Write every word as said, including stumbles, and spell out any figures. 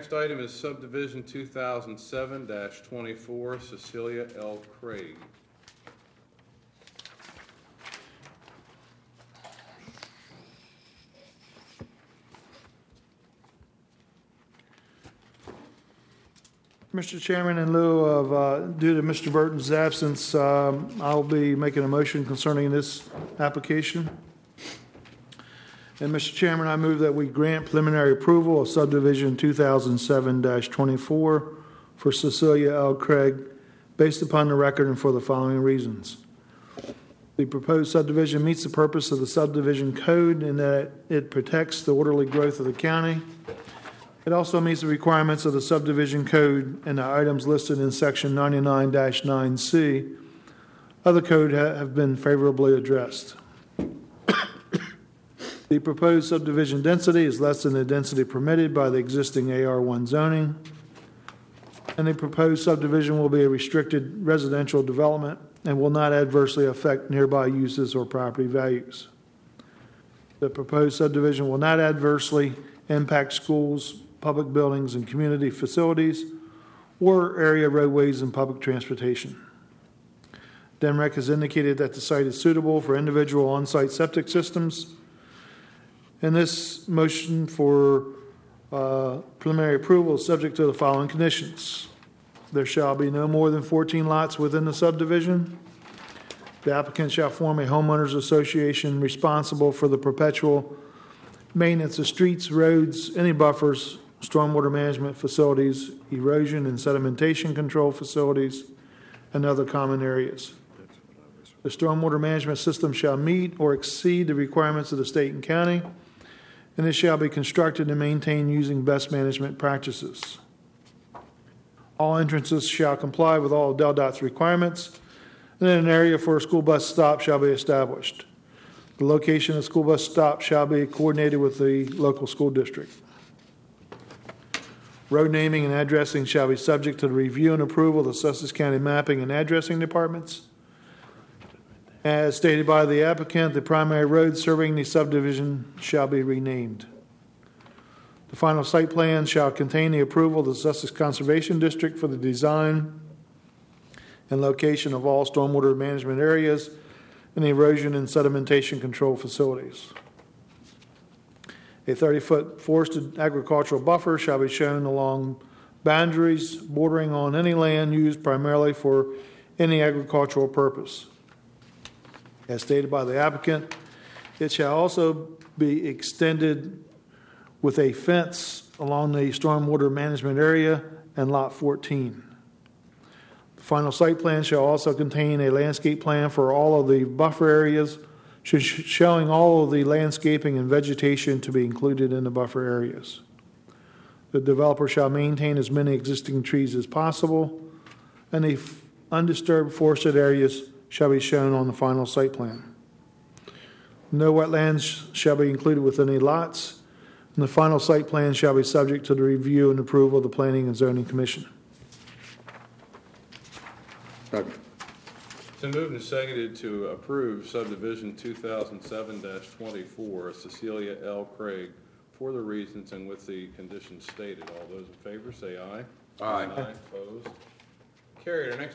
next item is subdivision two thousand seven twenty-four, Cecilia L. Craig. Mister Chairman, in lieu of, uh, due to Mister Burton's absence, um, I'll be making a motion concerning this application. And Mister Chairman, I move that we grant preliminary approval of subdivision two thousand seven twenty-four for Cecilia L. Craig based upon the record and for the following reasons. The proposed subdivision meets the purpose of the subdivision code in that it protects the orderly growth of the county. It also meets the requirements of the subdivision code and the items listed in section ninety-nine dash nine C of the code ha- have been favorably addressed. The proposed subdivision density is less than the density permitted by the existing A R one zoning. And the proposed subdivision will be a restricted residential development and will not adversely affect nearby uses or property values. The proposed subdivision will not adversely impact schools, public buildings and community facilities, or area roadways and public transportation. D N R E C has indicated that the site is suitable for individual on-site septic systems. And this motion for uh, preliminary approval is subject to the following conditions. There shall be no more than fourteen lots within the subdivision. The applicant shall form a homeowners association responsible for the perpetual maintenance of streets, roads, any buffers, stormwater management facilities, erosion and sedimentation control facilities, and other common areas. The stormwater management system shall meet or exceed the requirements of the state and county, and it shall be constructed and maintained using best management practices. All entrances shall comply with all Del Dot's requirements, and then an area for a school bus stop shall be established. The location of school bus stop shall be coordinated with the local school district. Road naming and addressing shall be subject to the review and approval of the Sussex County Mapping and Addressing Departments. As stated by the applicant, the primary road serving the subdivision shall be renamed. The final site plan shall contain the approval of the Sussex Conservation District for the design and location of all stormwater management areas and the erosion and sedimentation control facilities. A thirty-foot forested agricultural buffer shall be shown along boundaries bordering on any land used primarily for any agricultural purpose. As stated by the applicant, it shall also be extended with a fence along the stormwater management area and lot fourteen. The final site plan shall also contain a landscape plan for all of the buffer areas, showing all of the landscaping and vegetation to be included in the buffer areas. The developer shall maintain as many existing trees as possible, and the undisturbed forested areas shall be shown on the final site plan. No wetlands shall be included with any lots, and the final site plan shall be subject to the review and approval of the Planning and Zoning Commission. Second. It's been moved and seconded to approve subdivision two thousand seven twenty-four, Cecilia L. Craig, for the reasons and with the conditions stated. All those in favor say aye. Aye. Aye. Opposed? Carried. Our next